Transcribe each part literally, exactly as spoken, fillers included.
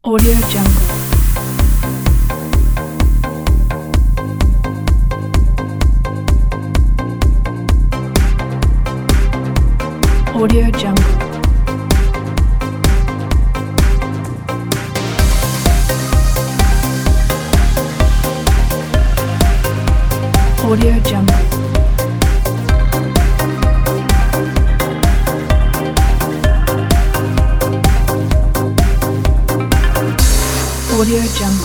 Audio Jungle. Audio Jungle. Audio Jungle. Audio Jungle.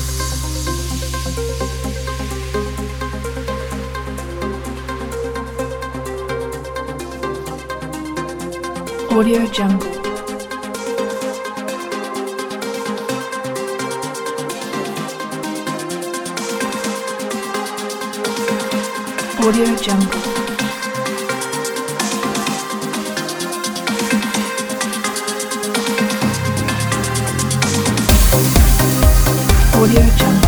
Audio Jungle. Audio Jungle. Audio Jungle.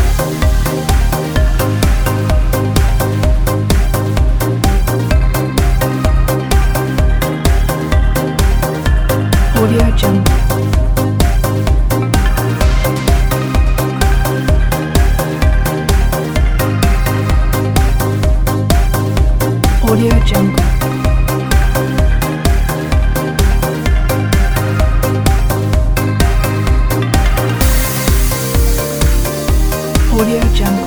Audio Jungle. Audio Jungle. Audio Jungle.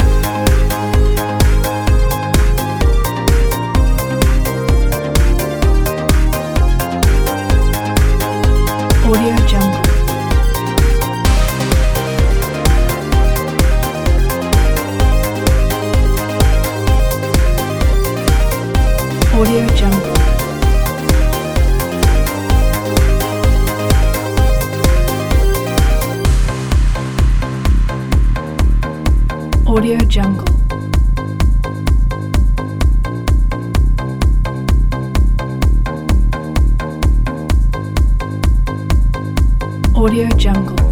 Audio Jungle. Audio Jungle. Audio Jungle. Audio Jungle.